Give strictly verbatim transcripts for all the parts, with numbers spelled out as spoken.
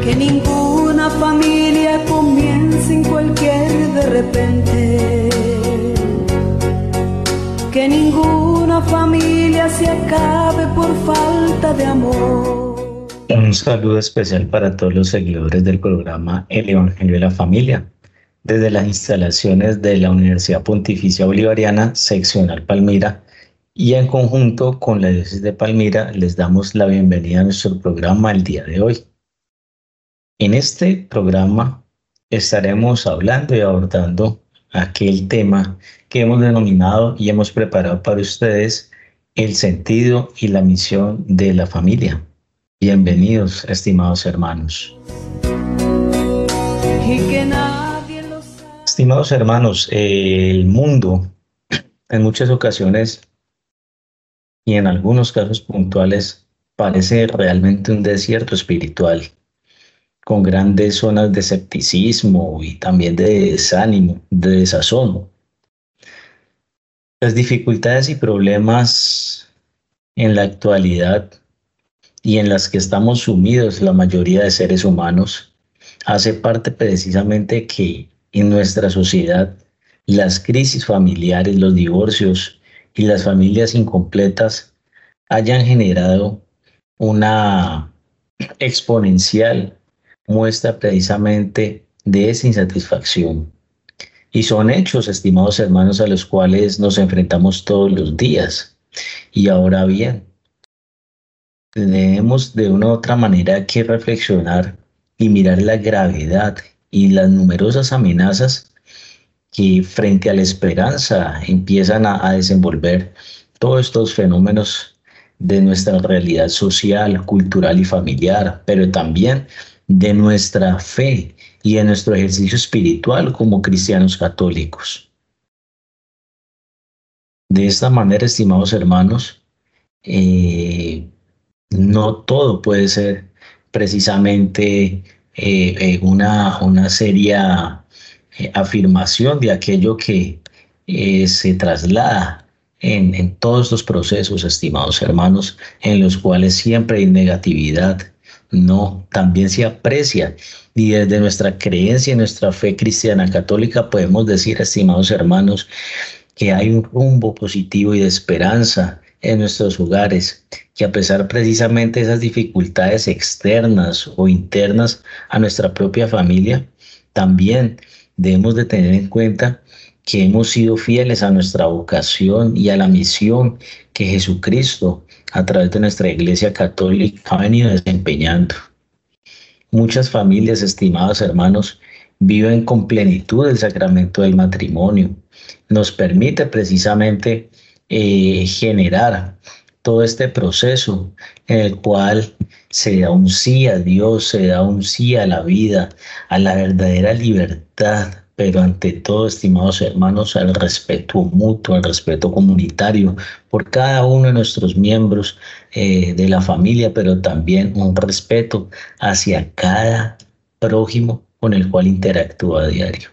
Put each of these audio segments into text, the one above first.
Que ninguna familia comience en cualquier de repente. Que ninguna familia se acabe por falta de amor. Un saludo especial para todos los seguidores del programa El Evangelio de la Familia. Desde las instalaciones de la Universidad Pontificia Bolivariana, seccional Palmira, y en conjunto con la Diócesis de Palmira, les damos la bienvenida a nuestro programa el día de hoy. En este programa estaremos hablando y abordando aquel tema que hemos denominado y hemos preparado para ustedes el sentido y la misión de la familia. Bienvenidos, estimados hermanos. Y que nadie lo sabe. Estimados hermanos, el mundo en muchas ocasiones y en algunos casos puntuales parece realmente un desierto espiritual, con grandes zonas de escepticismo y también de desánimo, de desazón. Las dificultades y problemas en la actualidad y en las que estamos sumidos la mayoría de seres humanos hace parte precisamente que en nuestra sociedad las crisis familiares, los divorcios y las familias incompletas hayan generado una exponencial muestra precisamente de esa insatisfacción. Y son hechos, estimados hermanos, a los cuales nos enfrentamos todos los días. Y ahora bien, tenemos de una u otra manera que reflexionar y mirar la gravedad y las numerosas amenazas que frente a la esperanza empiezan a, a desenvolver todos estos fenómenos de nuestra realidad social, cultural y familiar, pero también de nuestra fe y de nuestro ejercicio espiritual como cristianos católicos. De esta manera, estimados hermanos, eh, no todo puede ser precisamente eh, eh, una, una seria eh, afirmación de aquello que eh, se traslada en, en todos estos procesos, estimados hermanos, en los cuales siempre hay negatividad. No, también se aprecia, y desde nuestra creencia y nuestra fe cristiana católica podemos decir, estimados hermanos, que hay un rumbo positivo y de esperanza en nuestros hogares, que a pesar precisamente de esas dificultades externas o internas a nuestra propia familia, también debemos de tener en cuenta que hemos sido fieles a nuestra vocación y a la misión que Jesucristo, a través de nuestra Iglesia Católica, ha venido desempeñando. Muchas familias, estimados hermanos, viven con plenitud el sacramento del matrimonio. Nos permite precisamente eh, generar todo este proceso en el cual se da un sí a Dios, se da un sí a la vida, a la verdadera libertad, pero ante todo, estimados hermanos, al respeto mutuo, al respeto comunitario por cada uno de nuestros miembros eh, de la familia, pero también un respeto hacia cada prójimo con el cual interactúa a diario.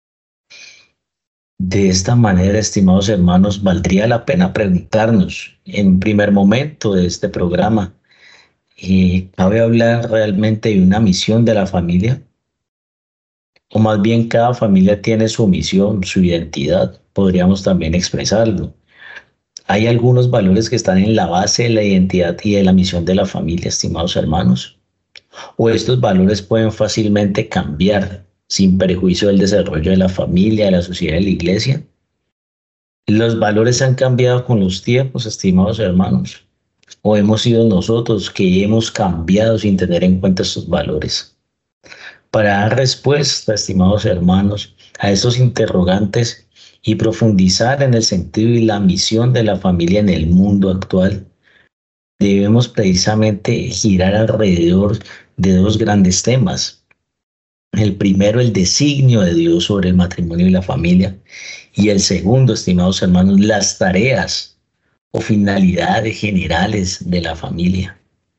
De esta manera, estimados hermanos, valdría la pena preguntarnos en un primer momento de este programa, eh, ¿cabe hablar realmente de una misión de la familia? O más bien cada familia tiene su misión, su identidad, podríamos también expresarlo. Hay algunos valores que están en la base de la identidad y de la misión de la familia, estimados hermanos. O estos valores pueden fácilmente cambiar sin perjuicio del desarrollo de la familia, de la sociedad y de la iglesia. Los valores han cambiado con los tiempos, estimados hermanos. O hemos sido nosotros que hemos cambiado sin tener en cuenta estos valores. Para dar respuesta, estimados hermanos, a estos interrogantes y profundizar en el sentido y la misión de la familia en el mundo actual, debemos precisamente girar alrededor de dos grandes temas. El primero, el designio de Dios sobre el matrimonio y la familia. Y el segundo, estimados hermanos, las tareas o finalidades generales de la familia.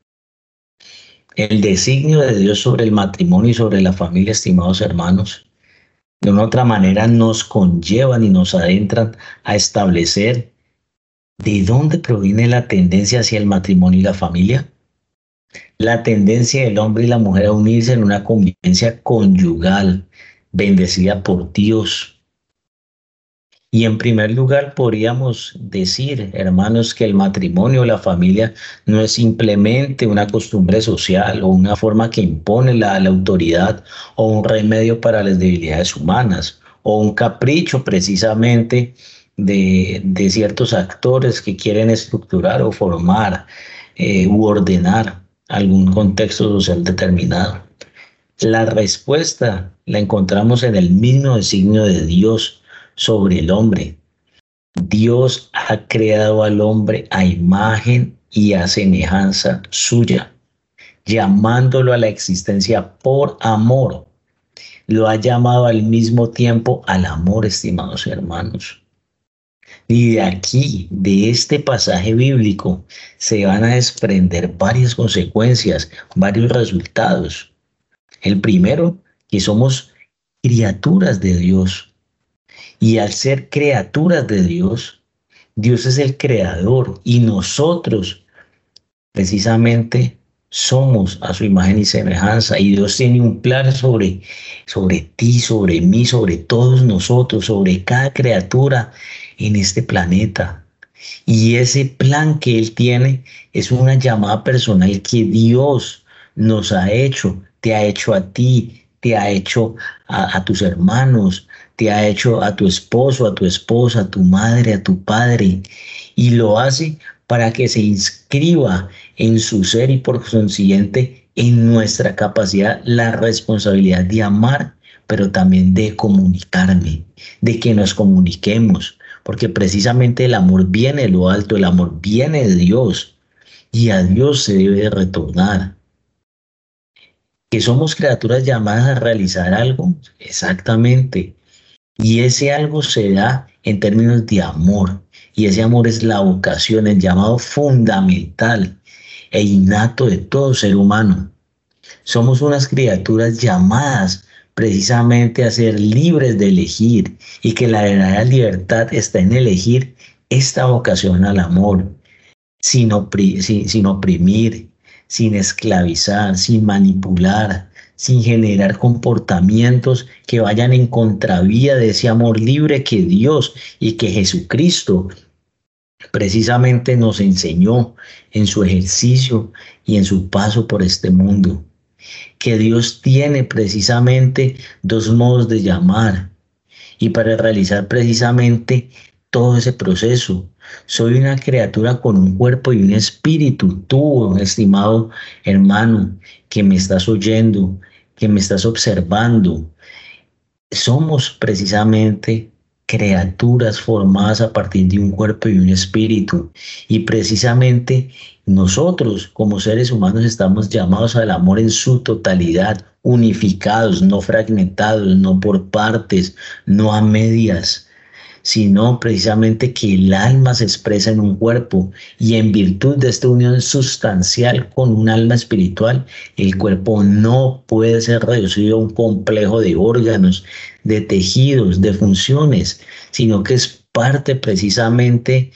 El designio de Dios sobre el matrimonio y sobre la familia, estimados hermanos, de una otra manera nos conllevan y nos adentran a establecer de dónde proviene la tendencia hacia el matrimonio y la familia. La tendencia del hombre y la mujer a unirse en una convivencia conyugal, bendecida por Dios. Y en primer lugar, podríamos decir, hermanos, que el matrimonio, la familia, no es simplemente una costumbre social o una forma que impone la, la autoridad o un remedio para las debilidades humanas o un capricho precisamente de, de ciertos actores que quieren estructurar o formar eh, u ordenar algún contexto social determinado. La respuesta la encontramos en el mismo designio de Dios sobre el hombre. Dios ha creado al hombre a imagen y a semejanza suya, llamándolo a la existencia por amor. Lo ha llamado al mismo tiempo al amor, estimados hermanos. Y de aquí, de este pasaje bíblico, se van a desprender varias consecuencias, varios resultados. El primero, que somos criaturas de Dios. Y al ser criaturas de Dios, Dios es el creador y nosotros precisamente somos a su imagen y semejanza. Y Dios tiene un plan sobre, sobre ti, sobre mí, sobre todos nosotros, sobre cada criatura en este planeta. Y ese plan que Él tiene es una llamada personal que Dios nos ha hecho, te ha hecho a ti, te ha hecho a, a tus hermanos, te ha hecho a tu esposo, a tu esposa, a tu madre, a tu padre. Y lo hace para que se inscriba en su ser y por consiguiente en nuestra capacidad la responsabilidad de amar, pero también de comunicarme, de que nos comuniquemos, porque precisamente el amor viene de lo alto, el amor viene de Dios y a Dios se debe de retornar. ¿Que somos criaturas llamadas a realizar algo? Exactamente. Y ese algo se da en términos de amor. Y ese amor es la vocación, el llamado fundamental e innato de todo ser humano. Somos unas criaturas llamadas precisamente a ser libres de elegir y que la verdadera libertad está en elegir esta vocación al amor, sin, opri sin, sin oprimir, sin esclavizar, sin manipular, sin generar comportamientos que vayan en contravía de ese amor libre que Dios y que Jesucristo precisamente nos enseñó en su ejercicio y en su paso por este mundo. Que Dios tiene precisamente dos modos de llamar y para realizar precisamente todo ese proceso. Soy una criatura con un cuerpo y un espíritu. Tú, estimado hermano, que me estás oyendo, que me estás observando, somos precisamente criaturas formadas a partir de un cuerpo y un espíritu. Y precisamente nosotros como seres humanos estamos llamados al amor en su totalidad, unificados, no fragmentados, no por partes, no a medias, sino precisamente que el alma se expresa en un cuerpo y en virtud de esta unión sustancial con un alma espiritual, el cuerpo no puede ser reducido a un complejo de órganos, de tejidos, de funciones, sino que es parte precisamente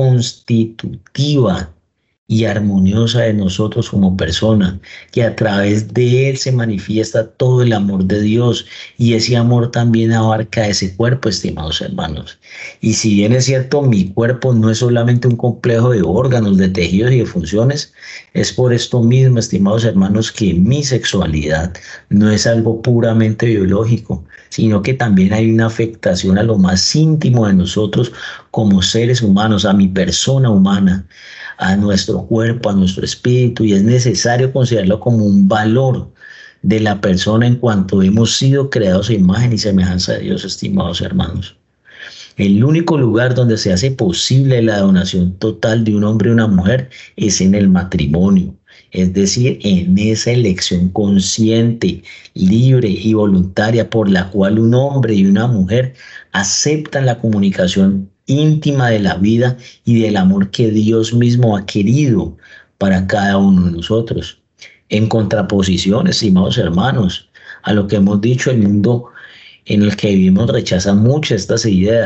constitutiva y armoniosa de nosotros como persona, que a través de él se manifiesta todo el amor de Dios y ese amor también abarca ese cuerpo, estimados hermanos. Y si bien es cierto, mi cuerpo no es solamente un complejo de órganos, de tejidos y de funciones, es por esto mismo, estimados hermanos, que mi sexualidad no es algo puramente biológico, sino que también hay una afectación a lo más íntimo de nosotros como seres humanos, a mi persona humana, a nuestro cuerpo, a nuestro espíritu, y es necesario considerarlo como un valor de la persona en cuanto hemos sido creados a imagen y semejanza de Dios, estimados hermanos. El único lugar donde se hace posible la donación total de un hombre y una mujer es en el matrimonio, es decir, en esa elección consciente, libre y voluntaria por la cual un hombre y una mujer aceptan la comunicación íntima de la vida y del amor que Dios mismo ha querido para cada uno de nosotros. En contraposición, estimados hermanos, a lo que hemos dicho, el mundo en el que vivimos rechaza muchas estas ideas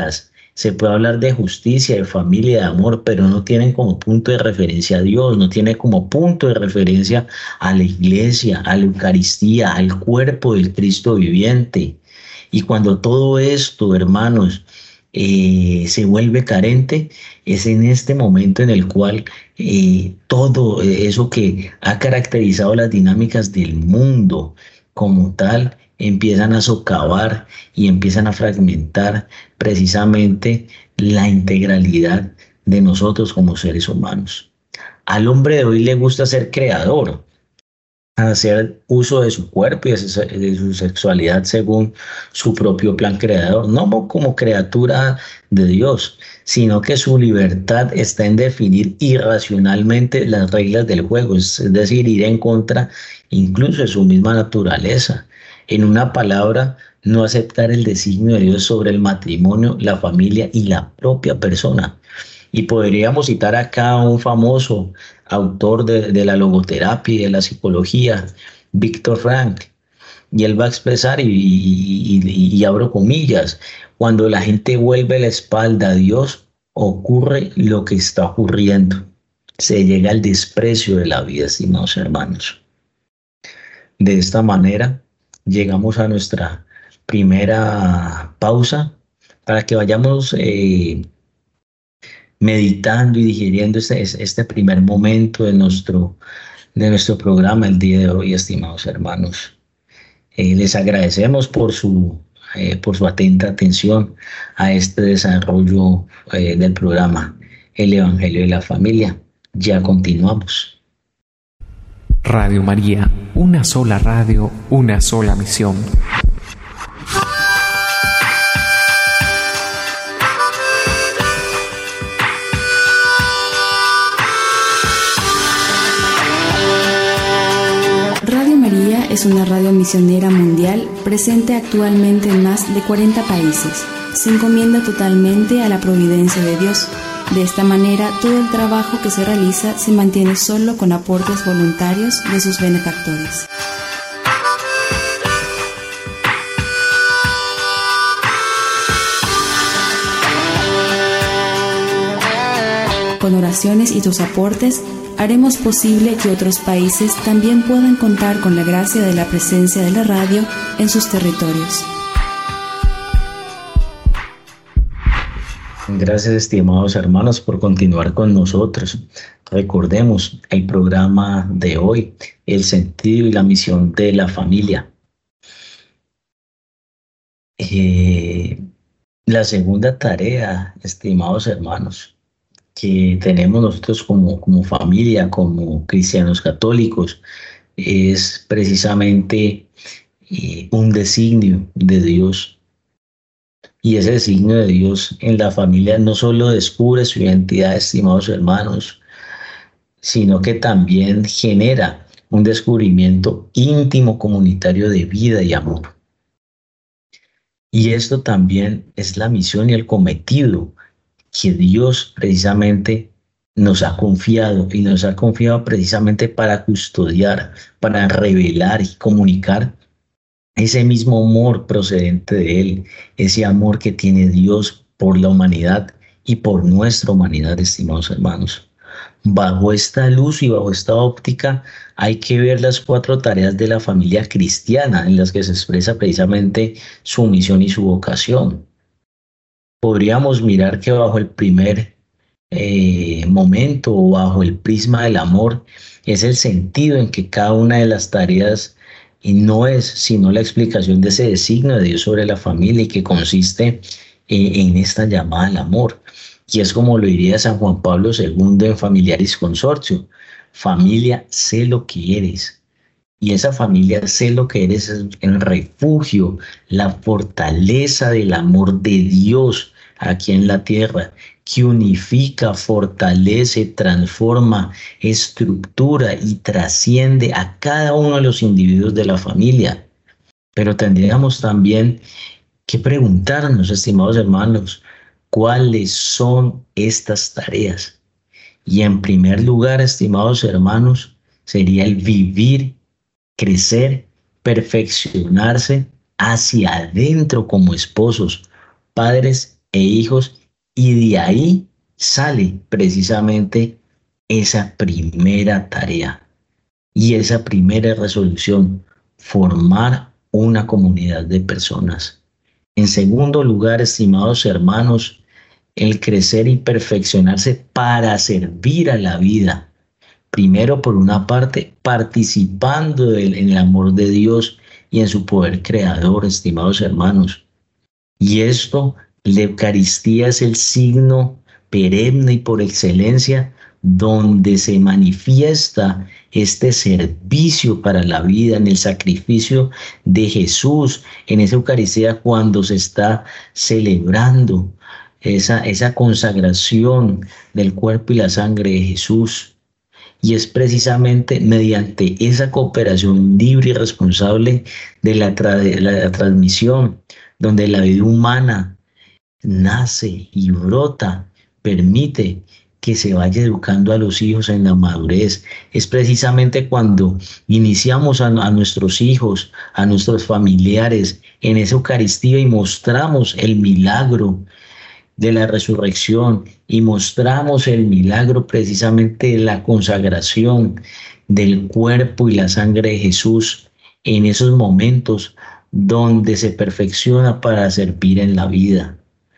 Se puede hablar de justicia, de familia, de amor, pero no tienen como punto de referencia a Dios, no tiene como punto de referencia a la iglesia, a la Eucaristía, al cuerpo del Cristo viviente. Y cuando todo esto, hermanos, eh, se vuelve carente, es en este momento en el cual eh, todo eso que ha caracterizado las dinámicas del mundo como tal, empiezan a socavar y empiezan a fragmentar precisamente la integralidad de nosotros como seres humanos. Al hombre de hoy le gusta ser creador, hacer uso de su cuerpo y de su, de su sexualidad según su propio plan creador, no como criatura de Dios, sino que su libertad está en definir irracionalmente las reglas del juego, es decir, ir en contra incluso de su misma naturaleza. En una palabra, no aceptar el designio de Dios sobre el matrimonio, la familia y la propia persona. Y podríamos citar acá a un famoso autor de, de la logoterapia y de la psicología, Viktor Frankl, y él va a expresar, y, y, y, y abro comillas, cuando la gente vuelve la espalda a Dios, ocurre lo que está ocurriendo. Se llega al desprecio de la vida, estimados hermanos. De esta manera, llegamos a nuestra primera pausa para que vayamos eh, meditando y digiriendo este, este primer momento de nuestro, de nuestro programa el día de hoy, estimados hermanos. Eh, les agradecemos por su, eh, por su atenta atención a este desarrollo eh, del programa El Evangelio de la Familia. Ya continuamos. Radio María, una sola radio, una sola misión. Radio María es una radio misionera mundial presente actualmente en más de cuarenta países. Se encomienda totalmente a la providencia de Dios. De esta manera, todo el trabajo que se realiza se mantiene solo con aportes voluntarios de sus benefactores. Con oraciones y tus aportes, haremos posible que otros países también puedan contar con la gracia de la presencia de la radio en sus territorios. Gracias, estimados hermanos, por continuar con nosotros. Recordemos el programa de hoy, el sentido y la misión de la familia. Eh, la segunda tarea, estimados hermanos, que tenemos nosotros como, como familia, como cristianos católicos, es precisamente eh, un designio de Dios. Y ese designio de Dios en la familia no solo descubre su identidad, estimados hermanos, sino que también genera un descubrimiento íntimo comunitario de vida y amor. Y esto también es la misión y el cometido que Dios precisamente nos ha confiado, y nos ha confiado precisamente para custodiar, para revelar y comunicar ese mismo amor procedente de Él, ese amor que tiene Dios por la humanidad y por nuestra humanidad, estimados hermanos. Bajo esta luz y bajo esta óptica hay que ver las cuatro tareas de la familia cristiana en las que se expresa precisamente su misión y su vocación. Podríamos mirar que bajo el primer eh, momento o bajo el prisma del amor es el sentido en que cada una de las tareas y no es sino la explicación de ese designio de Dios sobre la familia, y que consiste en, en esta llamada al amor. Y es como lo diría San Juan Pablo segundo en Familiaris Consortio: familia, sé lo que eres. Y esa familia, sé lo que eres, es el refugio, la fortaleza del amor de Dios aquí en la tierra, que unifica, fortalece, transforma, estructura y trasciende a cada uno de los individuos de la familia. Pero tendríamos también que preguntarnos, estimados hermanos, ¿cuáles son estas tareas? Y en primer lugar, estimados hermanos, sería el vivir, crecer, perfeccionarse hacia adentro como esposos, padres e hijos, Y de ahí sale precisamente esa primera tarea y esa primera resolución, formar una comunidad de personas. En segundo lugar, estimados hermanos, el crecer y perfeccionarse para servir a la vida. Primero, por una parte, participando en el amor de Dios y en su poder creador, estimados hermanos. Y esto, la Eucaristía es el signo perenne y por excelencia donde se manifiesta este servicio para la vida, en el sacrificio de Jesús, en esa Eucaristía cuando se está celebrando esa, esa consagración del cuerpo y la sangre de Jesús. Y es precisamente mediante esa cooperación libre y responsable de la, tra la transmisión, donde la vida humana nace y brota, permite que se vaya educando a los hijos en la madurez. Es precisamente cuando iniciamos a, a nuestros hijos, a nuestros familiares en esa Eucaristía y mostramos el milagro de la resurrección y mostramos el milagro precisamente de la consagración del cuerpo y la sangre de Jesús en esos momentos donde se perfecciona para servir en la vida.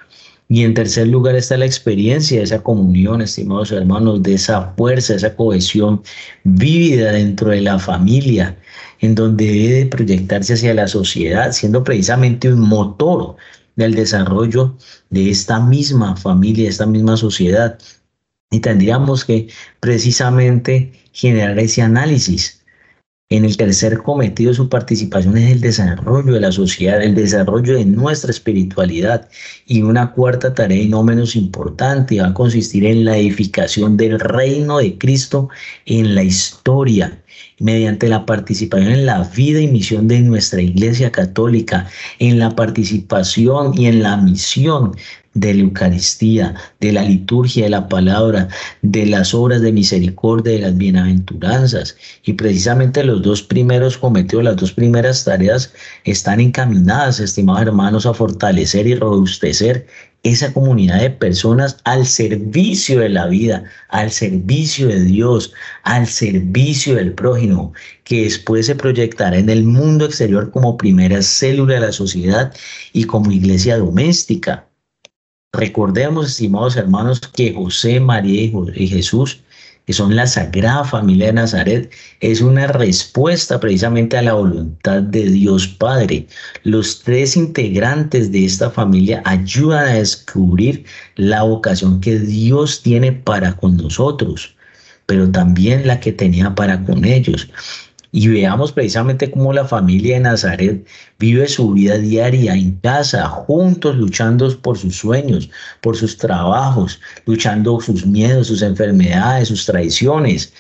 Y en tercer lugar está la experiencia de esa comunión, estimados hermanos, de esa fuerza, esa cohesión vívida dentro de la familia, en donde debe de proyectarse hacia la sociedad, siendo precisamente un motor del desarrollo de esta misma familia, de esta misma sociedad. Y tendríamos que precisamente generar ese análisis. En el tercer cometido de su participación es el desarrollo de la sociedad, el desarrollo de nuestra espiritualidad. Y una cuarta tarea, y no menos importante, va a consistir en la edificación del reino de Cristo en la historia, mediante la participación en la vida y misión de nuestra Iglesia Católica, en la participación y en la misión de la Eucaristía, de la liturgia de la palabra, de las obras de misericordia, de las bienaventuranzas. Y precisamente los dos primeros cometidos, las dos primeras tareas están encaminadas, estimados hermanos, a fortalecer y robustecer esa comunidad de personas al servicio de la vida, al servicio de Dios, al servicio del prójimo, que después se proyectará en el mundo exterior como primera célula de la sociedad y como iglesia doméstica. Recordemos, estimados hermanos, que José, María y Jesús, que son la Sagrada Familia de Nazaret, es una respuesta precisamente a la voluntad de Dios Padre. Los tres integrantes de esta familia ayudan a descubrir la vocación que Dios tiene para con nosotros, pero también la que tenía para con ellos. Y veamos precisamente cómo la familia de Nazaret vive su vida diaria en casa, juntos, luchando por sus sueños, por sus trabajos, luchando sus miedos, sus enfermedades, sus traiciones.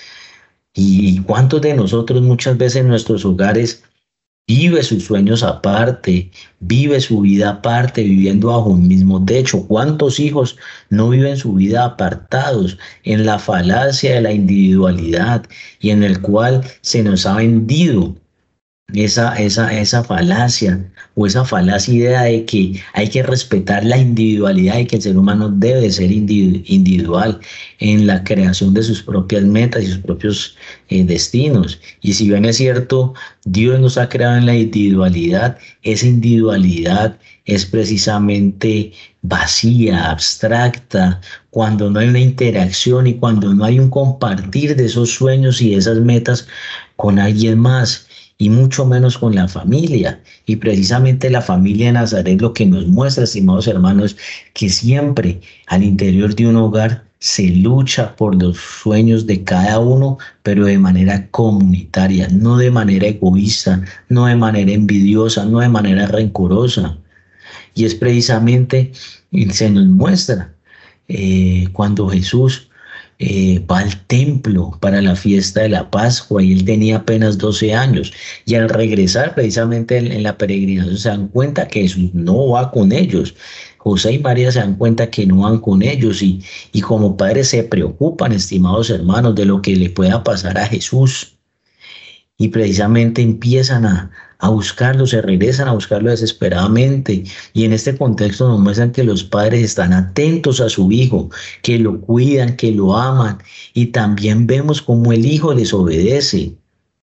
Y cuántos de nosotros muchas veces en nuestros hogares vive sus sueños aparte, vive su vida aparte, viviendo bajo un mismo techo. ¿Cuántos hijos no viven su vida apartados en la falacia de la individualidad y en el cual se nos ha vendido esa, esa, esa falacia o esa falacia idea de que hay que respetar la individualidad y que el ser humano debe ser individual en la creación de sus propias metas y sus propios eh, destinos? Y si bien es cierto, Dios nos ha creado en la individualidad, esa individualidad es precisamente vacía, abstracta, cuando no hay una interacción y cuando no hay un compartir de esos sueños y esas metas con alguien más, y mucho menos con la familia. Y precisamente la familia de Nazaret lo que nos muestra, estimados hermanos, que siempre al interior de un hogar se lucha por los sueños de cada uno, pero de manera comunitaria, no de manera egoísta, no de manera envidiosa, no de manera rencorosa. Y es precisamente, se nos muestra eh, cuando Jesús Eh, va al templo para la fiesta de la Pascua y él tenía apenas doce años, y al regresar precisamente en, en la peregrinación se dan cuenta que Jesús no va con ellos. José y María se dan cuenta que no van con ellos y, y como padres se preocupan, estimados hermanos, de lo que le pueda pasar a Jesús. y precisamente empiezan a, a buscarlo, se regresan a buscarlo desesperadamente. Y en este contexto nos muestran que los padres están atentos a su hijo, que lo cuidan, que lo aman, y también vemos cómo el hijo les obedece,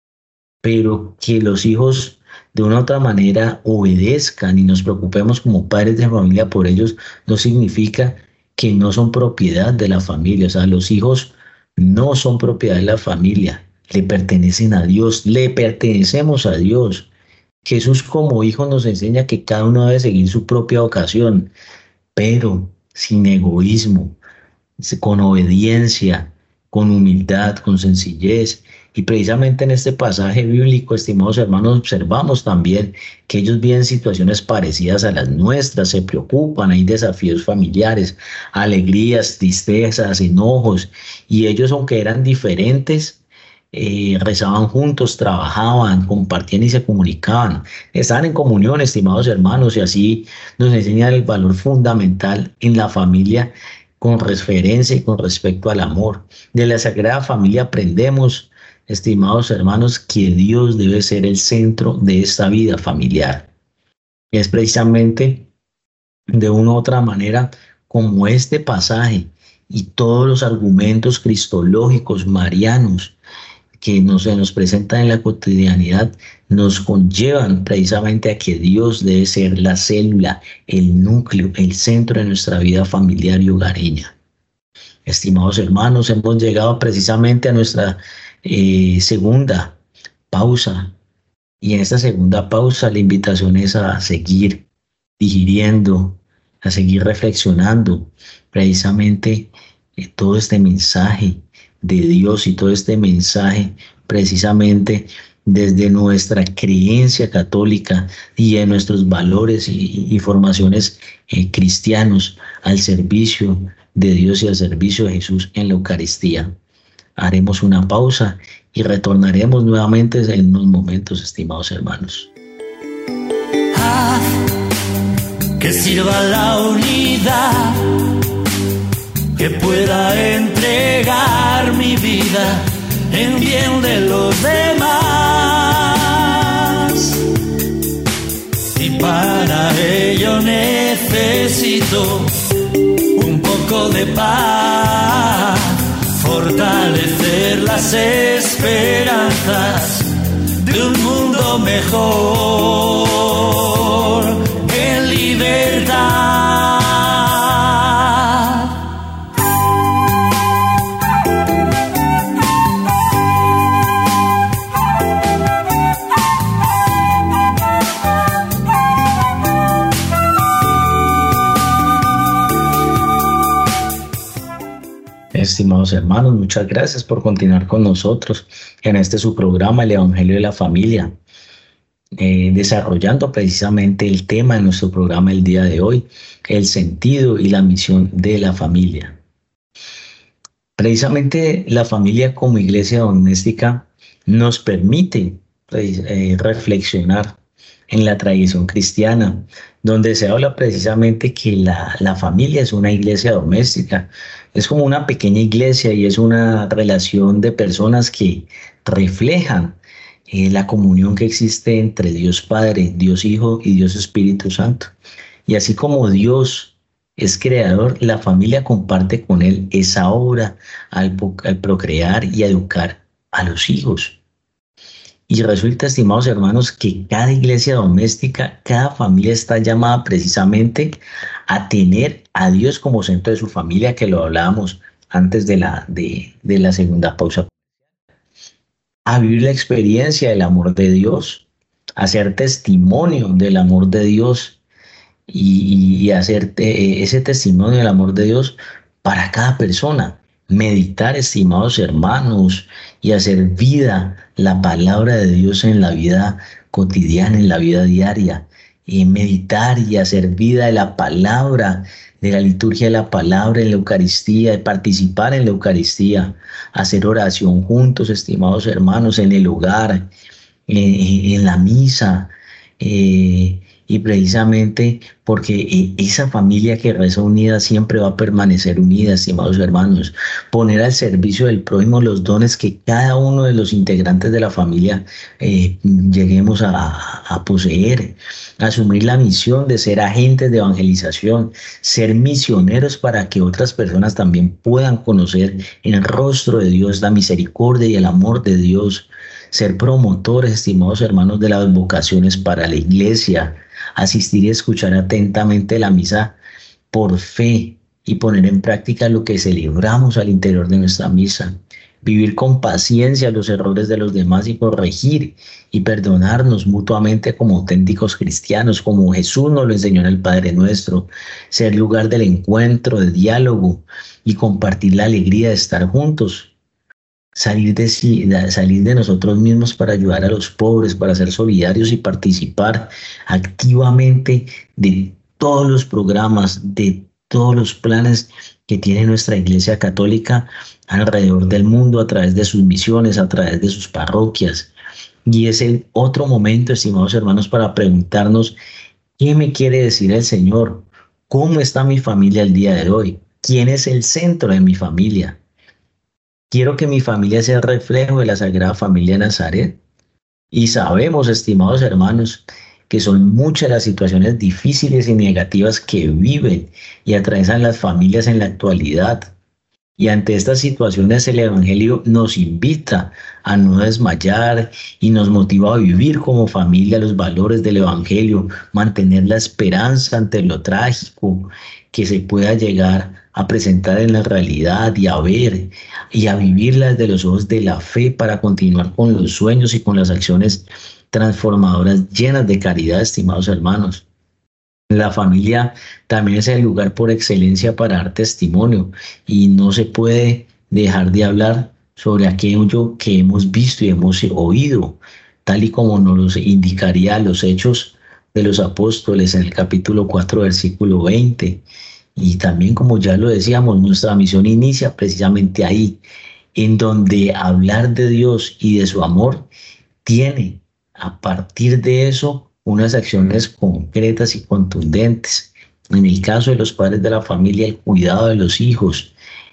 pero que los hijos de una u otra manera obedezcan y nos preocupemos como padres de familia por ellos no significa que no son propiedad de la familia. O sea, los hijos no son propiedad de la familia, le pertenecen a Dios, le pertenecemos a Dios. Jesús como hijo nos enseña que cada uno debe seguir su propia vocación, pero sin egoísmo, con obediencia, con humildad, con sencillez. Y precisamente en este pasaje bíblico, estimados hermanos, observamos también que ellos viven situaciones parecidas a las nuestras, se preocupan, hay desafíos familiares, alegrías, tristezas, enojos, y ellos, aunque eran diferentes, eh, rezaban juntos, trabajaban, compartían y se comunicaban, estaban en comunión, estimados hermanos, y así nos enseña el valor fundamental en la familia con referencia y con respecto al amor. De la Sagrada Familia aprendemos, estimados hermanos, que Dios debe ser el centro de esta vida familiar. Es precisamente de una u otra manera como este pasaje y todos los argumentos cristológicos marianos que nos, se nos presentan en la cotidianidad nos conllevan precisamente a que Dios debe ser la célula, el núcleo, el centro de nuestra vida familiar y hogareña. Estimados hermanos, hemos llegado precisamente a nuestra eh, segunda pausa, y en esta segunda pausa la invitación es a seguir digiriendo, a seguir reflexionando precisamente eh, todo este mensaje de Dios y todo este mensaje precisamente desde nuestra creencia católica y de nuestros valores y, y formaciones eh, cristianos al servicio de Dios y al servicio de Jesús en la Eucaristía. Haremos una pausa y retornaremos nuevamente en unos momentos, estimados hermanos. Haz que sirva la unidad, que pueda entregar mi vida en bien de los demás. Y para ello necesito un poco de paz, fortalecer las esperanzas de un mundo mejor en libertad. Estimados hermanos, muchas gracias por continuar con nosotros en este su programa, el Evangelio de la Familia, eh, desarrollando precisamente el tema de nuestro programa el día de hoy, el sentido y la misión de la familia. Precisamente la familia como iglesia doméstica nos permite eh, reflexionar en la tradición cristiana, donde se habla precisamente que la, la familia es una iglesia doméstica, es como una pequeña iglesia y es una relación de personas que reflejan eh, la comunión que existe entre Dios Padre, Dios Hijo y Dios Espíritu Santo. Y así como Dios es creador, la familia comparte con Él esa obra al, al procrear y educar a los hijos. Y resulta, estimados hermanos, que cada iglesia doméstica, cada familia está llamada precisamente a tener a Dios como centro de su familia, que lo hablábamos antes de la, de, de la segunda pausa. A vivir la experiencia del amor de Dios, a hacer testimonio del amor de Dios y, y hacer eh, ese testimonio del amor de Dios para cada persona. Meditar, estimados hermanos, y hacer vida la palabra de Dios en la vida cotidiana, en la vida diaria. Y meditar y hacer vida de la palabra, de la liturgia de la palabra en la Eucaristía, de participar en la Eucaristía, hacer oración juntos, estimados hermanos, en el hogar, en, en la misa, eh, y precisamente porque esa familia que reza unida siempre va a permanecer unida, estimados hermanos. Poner al servicio del prójimo los dones que cada uno de los integrantes de la familia eh, lleguemos a, a poseer. Asumir la misión de ser agentes de evangelización, ser misioneros para que otras personas también puedan conocer el rostro de Dios, la misericordia y el amor de Dios. Ser promotores, estimados hermanos, de las vocaciones para la iglesia, asistir y escuchar atentamente la misa por fe y poner en práctica lo que celebramos al interior de nuestra misa. Vivir con paciencia los errores de los demás y corregir y perdonarnos mutuamente como auténticos cristianos, como Jesús nos lo enseñó en el Padre Nuestro. Ser lugar del encuentro, de diálogo y compartir la alegría de estar juntos. Salir de, salir de nosotros mismos para ayudar a los pobres, para ser solidarios y participar activamente de todos los programas, de todos los planes que tiene nuestra Iglesia Católica alrededor del mundo a través de sus misiones, a través de sus parroquias. Y es el otro momento, estimados hermanos, para preguntarnos ¿qué me quiere decir el Señor? ¿Cómo está mi familia el día de hoy? ¿Quién es el centro de mi familia? Quiero que mi familia sea el reflejo de la Sagrada Familia de Nazaret. Y sabemos, estimados hermanos, que son muchas las situaciones difíciles y negativas que viven y atraviesan las familias en la actualidad. Y ante estas situaciones el Evangelio nos invita a no desmayar y nos motiva a vivir como familia los valores del Evangelio, mantener la esperanza ante lo trágico que se pueda llegar a presentar en la realidad y a ver y a vivirla desde los ojos de la fe para continuar con los sueños y con las acciones transformadoras llenas de caridad, estimados hermanos. La familia también es el lugar por excelencia para dar testimonio y no se puede dejar de hablar sobre aquello que hemos visto y hemos oído, tal y como nos lo indicaría los Hechos de los Apóstoles en el capítulo cuatro, versículo veinte. Y también, como ya lo decíamos, nuestra misión inicia precisamente ahí, en donde hablar de Dios y de su amor tiene, a partir de eso, unas acciones concretas y contundentes. En el caso de los padres de la familia, el cuidado de los hijos.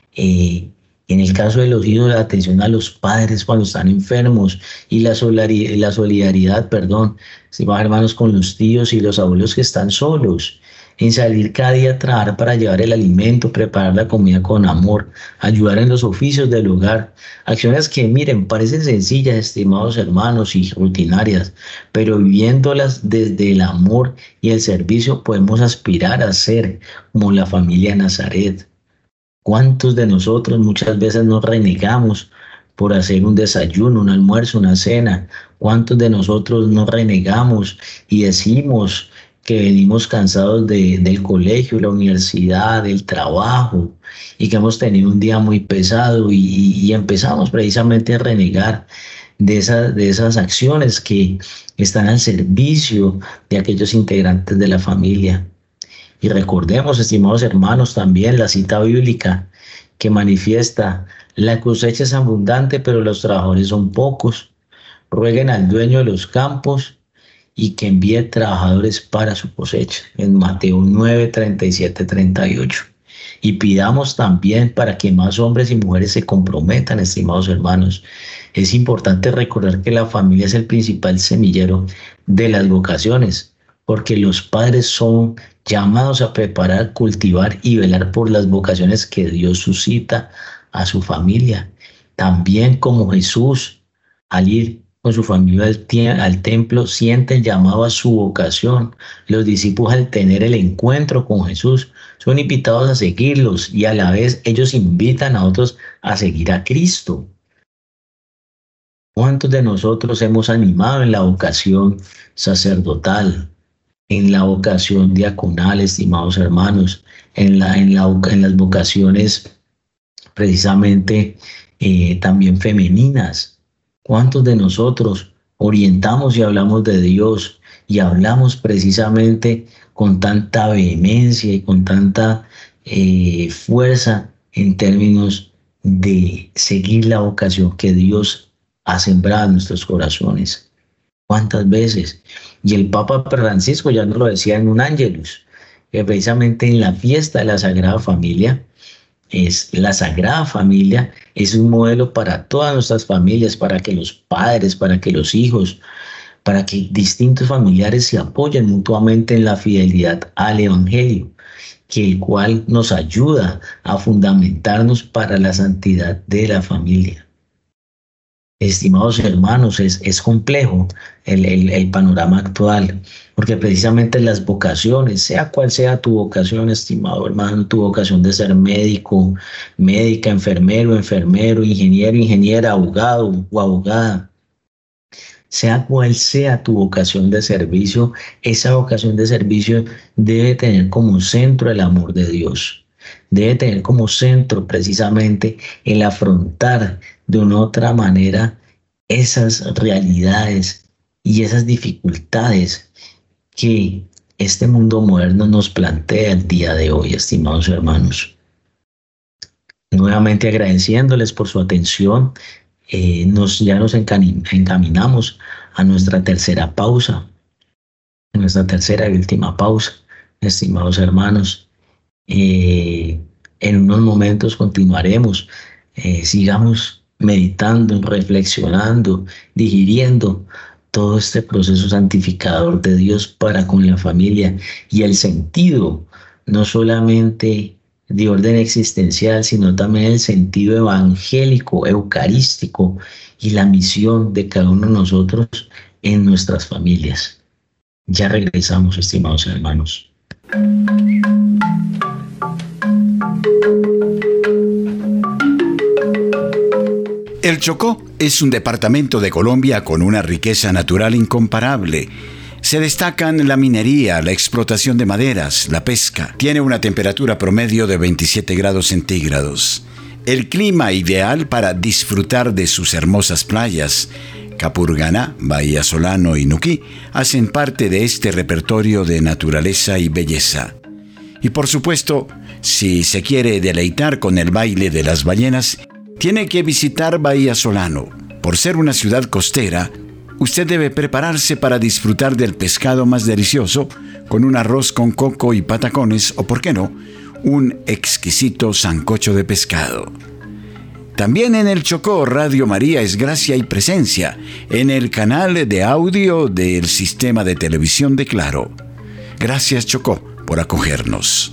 Eh, en el caso de los hijos, la atención a los padres cuando están enfermos y la solidaridad, la solidaridad perdón, estimados hermanos, con los tíos y los abuelos que están solos. En salir cada día a trabajar para llevar el alimento, preparar la comida con amor, ayudar en los oficios del hogar. Acciones que, miren, parecen sencillas, estimados hermanos, y rutinarias, pero viviéndolas desde el amor y el servicio podemos aspirar a ser como la familia Nazaret. ¿Cuántos de nosotros muchas veces nos renegamos por hacer un desayuno, un almuerzo, una cena? ¿Cuántos de nosotros nos renegamos y decimos que venimos cansados de, del colegio, la universidad, del trabajo y que hemos tenido un día muy pesado y, y, y empezamos precisamente a renegar de, esa, de esas acciones que están al servicio de aquellos integrantes de la familia? Y recordemos, estimados hermanos, también la cita bíblica que manifiesta: la cosecha es abundante, pero los trabajadores son pocos. Rueguen al dueño de los campos y que envíe trabajadores para su cosecha, en Mateo nueve, treinta y siete, treinta y ocho. Y pidamos también para que más hombres y mujeres se comprometan, estimados hermanos. Es importante recordar que la familia es el principal semillero de las vocaciones, porque los padres son llamados a preparar, cultivar y velar por las vocaciones que Dios suscita a su familia. También como Jesús, al ir con su familia al, al templo, siente el llamado a su vocación. Los discípulos, al tener el encuentro con Jesús, son invitados a seguirlos y a la vez ellos invitan a otros a seguir a Cristo. ¿Cuántos de nosotros hemos animado en la vocación sacerdotal, en la vocación diaconal, estimados hermanos, en, la, en, la, en las vocaciones precisamente eh, también femeninas? ¿Cuántos de nosotros orientamos y hablamos de Dios y hablamos precisamente con tanta vehemencia y con tanta eh, fuerza en términos de seguir la vocación que Dios ha sembrado en nuestros corazones? ¿Cuántas veces? Y el Papa Francisco ya nos lo decía en un Ángelus, que precisamente en la fiesta de la Sagrada Familia, es la Sagrada Familia es un modelo para todas nuestras familias, para que los padres, para que los hijos, para que distintos familiares se apoyen mutuamente en la fidelidad al Evangelio, que el cual nos ayuda a fundamentarnos para la santidad de la familia. Estimados hermanos, es, es complejo el, el, el panorama actual, porque precisamente las vocaciones, sea cual sea tu vocación, estimado hermano, tu vocación de ser médico, médica, enfermero, enfermero, ingeniero, ingeniera, abogado o abogada, sea cual sea tu vocación de servicio, esa vocación de servicio debe tener como centro el amor de Dios. Debe tener como centro precisamente el afrontar de una u otra manera esas realidades y esas dificultades que este mundo moderno nos plantea el día de hoy, estimados hermanos. Nuevamente agradeciéndoles por su atención, eh, nos, ya nos encaminamos a nuestra tercera pausa, a nuestra tercera y última pausa, estimados hermanos. Eh, en unos momentos continuaremos, eh, sigamos meditando, reflexionando, digiriendo todo este proceso santificador de Dios para con la familia y el sentido, no solamente de orden existencial, sino también el sentido evangélico, eucarístico y la misión de cada uno de nosotros en nuestras familias. Ya regresamos, estimados hermanos. El Chocó es un departamento de Colombia con una riqueza natural incomparable. Se destacan la minería, la explotación de maderas, la pesca. Tiene una temperatura promedio de veintisiete grados centígrados. El clima ideal para disfrutar de sus hermosas playas. Capurganá, Bahía Solano y Nuquí hacen parte de este repertorio de naturaleza y belleza. Y por supuesto, si se quiere deleitar con el baile de las ballenas, tiene que visitar Bahía Solano. Por ser una ciudad costera, usted debe prepararse para disfrutar del pescado más delicioso con un arroz con coco y patacones o, por qué no, un exquisito sancocho de pescado. También en el Chocó, Radio María es gracia y presencia en el canal de audio del sistema de televisión de Claro. Gracias, Chocó, por acogernos.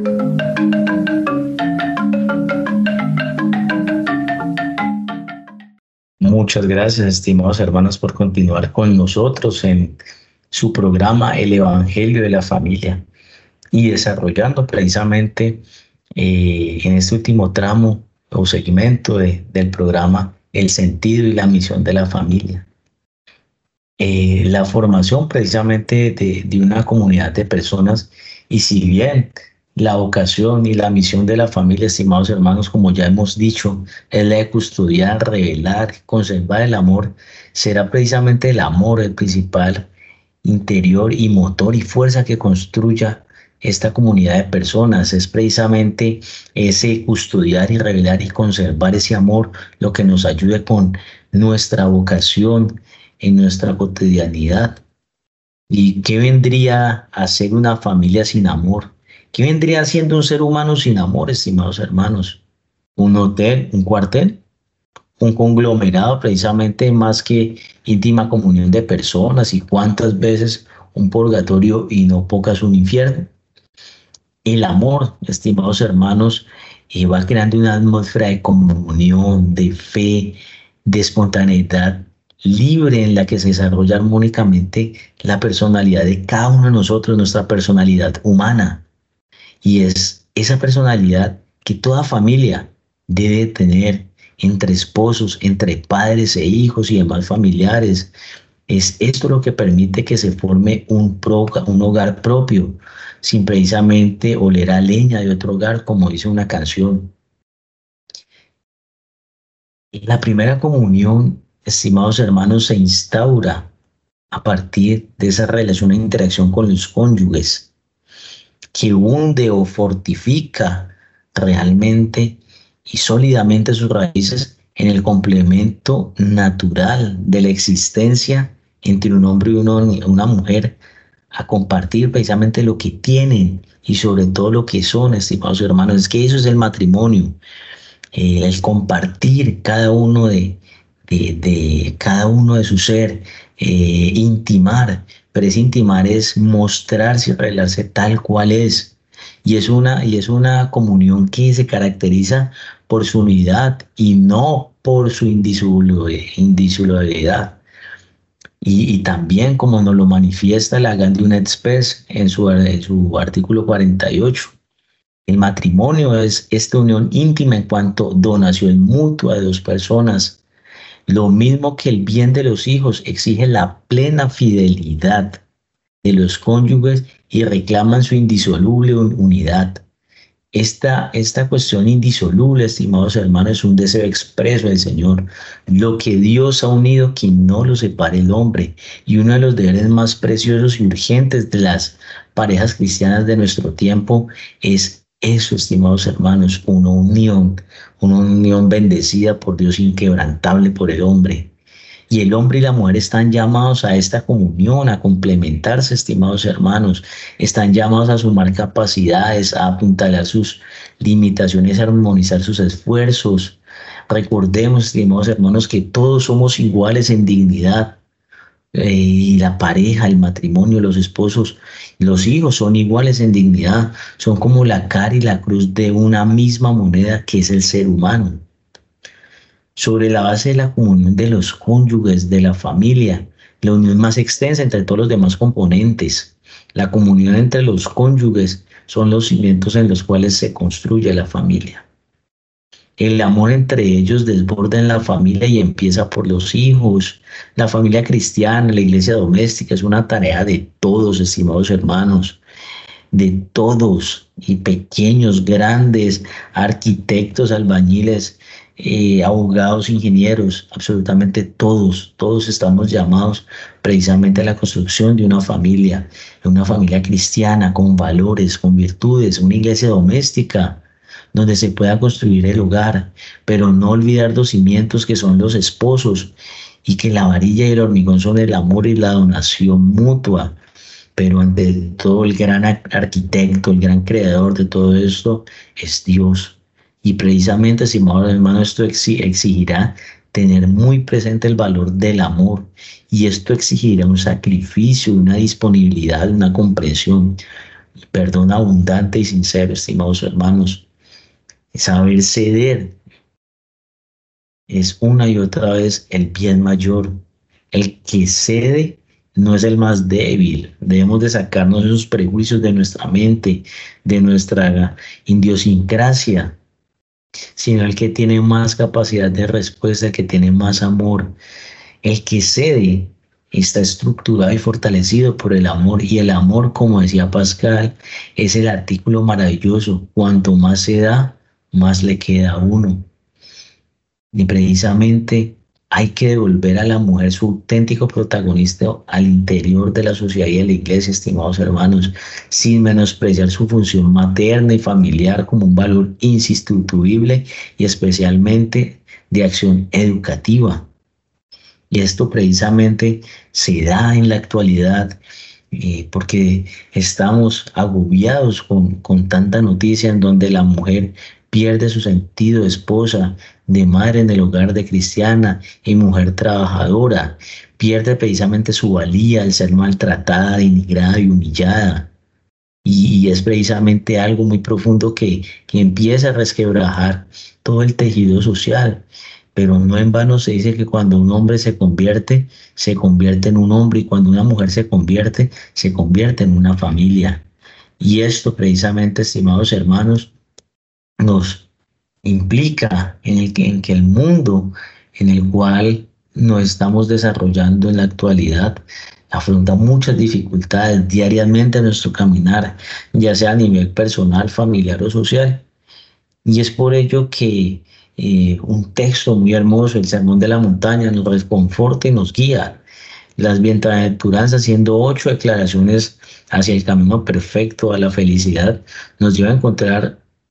Muchas gracias, estimados hermanos, por continuar con nosotros en su programa El Evangelio de la Familia y desarrollando precisamente eh, en este último tramo o segmento de, del programa el sentido y la misión de la familia. Eh, la formación precisamente de, de una comunidad de personas, y si bien la vocación y la misión de la familia, estimados hermanos, como ya hemos dicho, es la de custodiar, revelar, conservar el amor, será precisamente el amor el principal interior y motor y fuerza que construya esta comunidad de personas. Es precisamente ese custodiar y revelar y conservar ese amor lo que nos ayude con nuestra vocación en nuestra cotidianidad. ¿Y qué vendría a ser una familia sin amor? ¿Qué vendría siendo un ser humano sin amor, estimados hermanos? ¿Un hotel, un cuartel? ¿Un conglomerado precisamente más que íntima comunión de personas? ¿Y cuántas veces un purgatorio y no pocas un infierno? El amor, estimados hermanos, eh, va creando una atmósfera de comunión, de fe, de espontaneidad libre en la que se desarrolla armónicamente la personalidad de cada uno de nosotros, nuestra personalidad humana. Y es esa personalidad que toda familia debe tener entre esposos, entre padres e hijos y demás familiares. Es esto lo que permite que se forme un, pro, un hogar propio, sin precisamente oler a leña de otro hogar, como dice una canción. La primera comunión, estimados hermanos, se instaura a partir de esa relación e interacción con los cónyuges, que hunde o fortifica realmente y sólidamente sus raíces en el complemento natural de la existencia entre un hombre y uno- una mujer, a compartir precisamente lo que tienen y sobre todo lo que son, estimados hermanos. Es que eso es el matrimonio, eh, el compartir cada uno de, de, de cada uno de su ser, eh, intimar, pero ese intimar es mostrarse y revelarse tal cual es. Y es una, y es una comunión que se caracteriza por su unidad y no por su indisoluble- indisolubilidad. Y, y también como nos lo manifiesta la Gandhi Spes en su, en su artículo cuarenta y ocho. El matrimonio es esta unión íntima en cuanto donación mutua de dos personas. Lo mismo que el bien de los hijos exige la plena fidelidad de los cónyuges y reclaman su indisoluble un- unidad. Esta, esta cuestión indisoluble, estimados hermanos, es un deseo expreso del Señor. Lo que Dios ha unido, que no lo separe el hombre. Y uno de los deberes más preciosos y urgentes de las parejas cristianas de nuestro tiempo es eso, estimados hermanos, una unión, una unión bendecida por Dios, inquebrantable por el hombre. Y el hombre y la mujer están llamados a esta comunión, a complementarse, estimados hermanos. Están llamados a sumar capacidades, a apuntalar sus limitaciones, a armonizar sus esfuerzos. Recordemos, estimados hermanos, que todos somos iguales en dignidad. Eh, y la pareja, el matrimonio, los esposos, los hijos son iguales en dignidad. Son como la cara y la cruz de una misma moneda que es el ser humano. Sobre la base de la comunión de los cónyuges, de la familia, la unión más extensa entre todos los demás componentes. La comunión entre los cónyuges son los cimientos en los cuales se construye la familia. El amor entre ellos desborda en la familia y empieza por los hijos. La familia cristiana, la iglesia doméstica es una tarea de todos, estimados hermanos, de todos, y pequeños, grandes, arquitectos, albañiles, eh, abogados, ingenieros, absolutamente todos, todos estamos llamados precisamente a la construcción de una familia, de una familia cristiana con valores, con virtudes, una iglesia doméstica donde se pueda construir el hogar, pero no olvidar los cimientos que son los esposos y que la varilla y el hormigón son el amor y la donación mutua. Pero ante todo el gran arquitecto, el gran creador de todo esto es Dios. Y precisamente, estimados hermanos, esto exigirá tener muy presente el valor del amor. Y esto exigirá un sacrificio, una disponibilidad, una comprensión, perdón abundante y sincero, estimados hermanos. Saber ceder es una y otra vez el bien mayor. El que cede no es el más débil. Debemos de sacarnos esos prejuicios de nuestra mente, de nuestra idiosincrasia, sino el que tiene más capacidad de respuesta, el que tiene más amor. El que cede está estructurado y fortalecido por el amor, y el amor, como decía Pascal, es el artículo maravilloso. Cuanto más se da, más le queda a uno. Y precisamente hay que devolver a la mujer su auténtico protagonista al interior de la sociedad y de la iglesia, estimados hermanos, sin menospreciar su función materna y familiar como un valor insustituible y especialmente de acción educativa. Y esto precisamente se da en la actualidad eh, porque estamos agobiados con, con tanta noticia en donde la mujer pierde su sentido de esposa, de madre en el hogar, de cristiana y mujer trabajadora. Pierde precisamente su valía al ser maltratada, denigrada y humillada. Y, y es precisamente algo muy profundo que, que empieza a resquebrajar todo el tejido social. Pero no en vano se dice que cuando un hombre se convierte, se convierte en un hombre, y cuando una mujer se convierte, se convierte en una familia. Y esto precisamente, estimados hermanos, nos implica en, el que, en que el mundo en el cual nos estamos desarrollando en la actualidad afronta muchas dificultades diariamente en nuestro caminar, ya sea a nivel personal, familiar o social. Y es por ello que eh, un texto muy hermoso, el Sermón de la Montaña, nos reconforta y nos guía. Las bienaventuranzas, siendo ocho declaraciones hacia el camino perfecto, a la felicidad, nos lleva a encontrar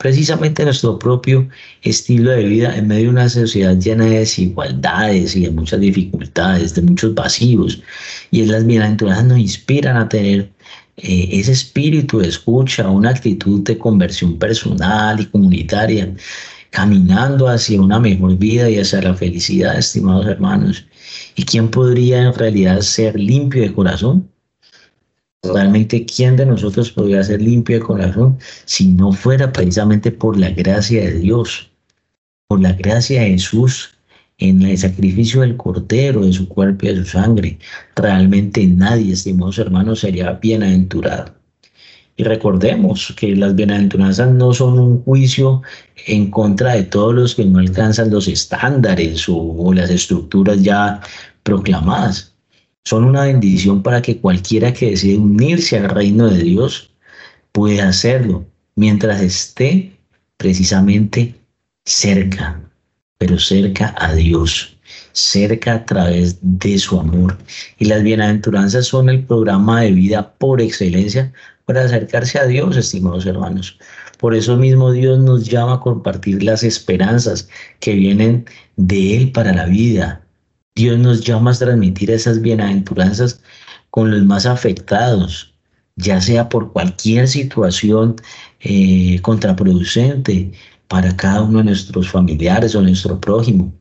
precisamente nuestro propio estilo de vida en medio de una sociedad llena de desigualdades y de muchas dificultades, de muchos vacíos. Y las bienaventuranzas nos inspiran a tener eh, ese espíritu de escucha, una actitud de conversión personal y comunitaria, caminando hacia una mejor vida y hacia la felicidad, estimados hermanos. ¿Y quién podría en realidad ser limpio de corazón? Realmente, ¿quién de nosotros podría ser limpio de corazón si no fuera precisamente por la gracia de Dios, por la gracia de Jesús en el sacrificio del Cordero, de su cuerpo y de su sangre? Realmente nadie, estimados hermanos, sería bienaventurado. Y recordemos que las bienaventuranzas no son un juicio en contra de todos los que no alcanzan los estándares o, o las estructuras ya proclamadas. Son una bendición para que cualquiera que decide unirse al reino de Dios pueda hacerlo mientras esté precisamente cerca, pero cerca a Dios, cerca a través de su amor. Y las bienaventuranzas son el programa de vida por excelencia para acercarse a Dios, estimados hermanos. Por eso mismo Dios nos llama a compartir las esperanzas que vienen de Él para la vida. Dios nos llama a transmitir esas bienaventuranzas con los más afectados, ya sea por cualquier situación eh, contraproducente para cada uno de nuestros familiares o nuestro prójimo.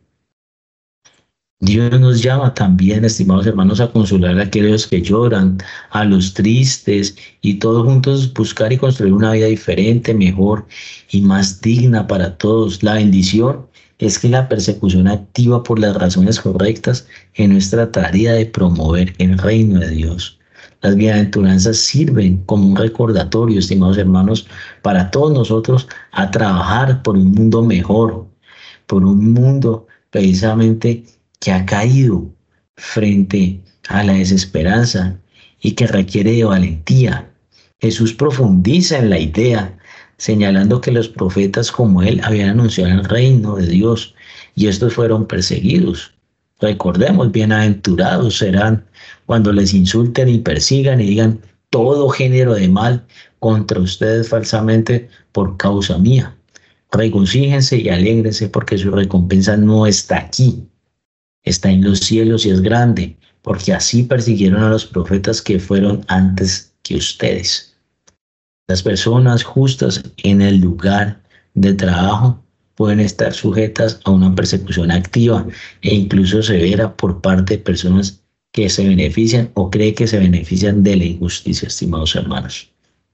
Dios nos llama también, estimados hermanos, a consolar a aquellos que lloran, a los tristes, y todos juntos buscar y construir una vida diferente, mejor y más digna para todos. La bendición es que la persecución activa por las razones correctas en nuestra tarea de promover el reino de Dios. Las bienaventuranzas sirven como un recordatorio, estimados hermanos, para todos nosotros a trabajar por un mundo mejor, por un mundo precisamente que ha caído frente a la desesperanza y que requiere de valentía. Jesús profundiza en la idea, señalando que los profetas como él habían anunciado el reino de Dios y estos fueron perseguidos. Recordemos, bienaventurados serán cuando les insulten y persigan y digan todo género de mal contra ustedes falsamente por causa mía. Regocíjense y alégrense porque su recompensa no está aquí, está en los cielos y es grande, porque así persiguieron a los profetas que fueron antes que ustedes. Las personas justas en el lugar de trabajo pueden estar sujetas a una persecución activa e incluso severa por parte de personas que se benefician o creen que se benefician de la injusticia, estimados hermanos.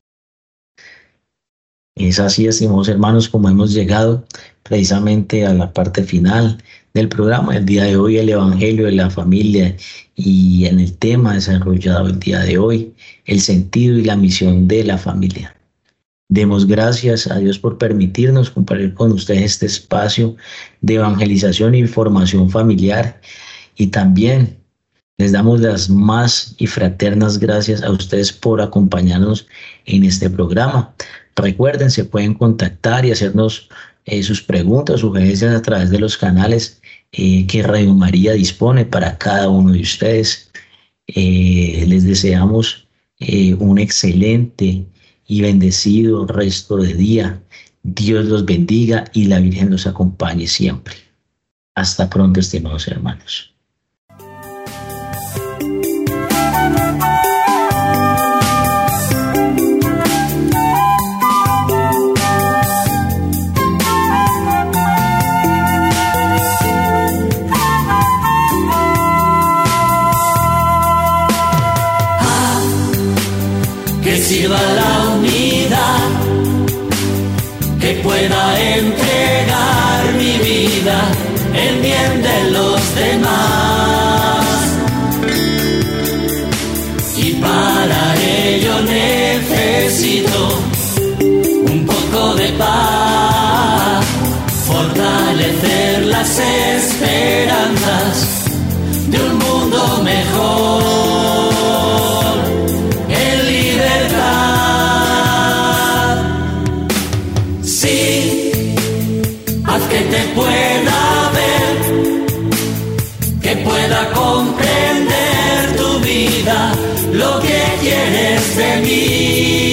Es así, estimados hermanos, como hemos llegado precisamente a la parte final del programa. El día de hoy, el Evangelio de la familia, y en el tema desarrollado el día de hoy, el sentido y la misión de la familia. Demos gracias a Dios por permitirnos compartir con ustedes este espacio de evangelización e información familiar, y también les damos las más y fraternas gracias a ustedes por acompañarnos en este programa. Recuerden, se pueden contactar y hacernos eh, sus preguntas, sugerencias a través de los canales eh, que Radio María dispone para cada uno de ustedes. Eh, les deseamos eh, un excelente y bendecido resto de día. Dios los bendiga y la Virgen los acompañe siempre. Hasta pronto, estimados hermanos. Que sirva la unidad, que pueda entregar mi vida en bien de los demás. Y para ello necesito un poco de paz, fortalecer las esperanzas de un mundo mejor. Que te pueda ver, que pueda comprender tu vida, lo que quieres de mí.